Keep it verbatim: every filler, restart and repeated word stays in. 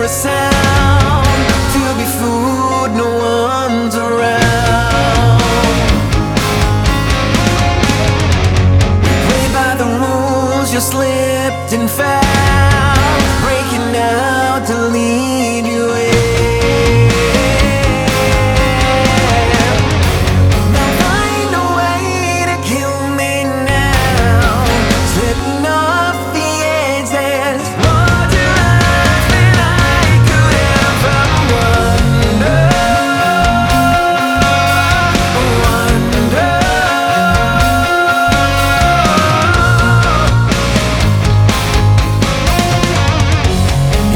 sound. To be fooled, no one's around. We played by the rules, you slipped and fell, breaking out to leave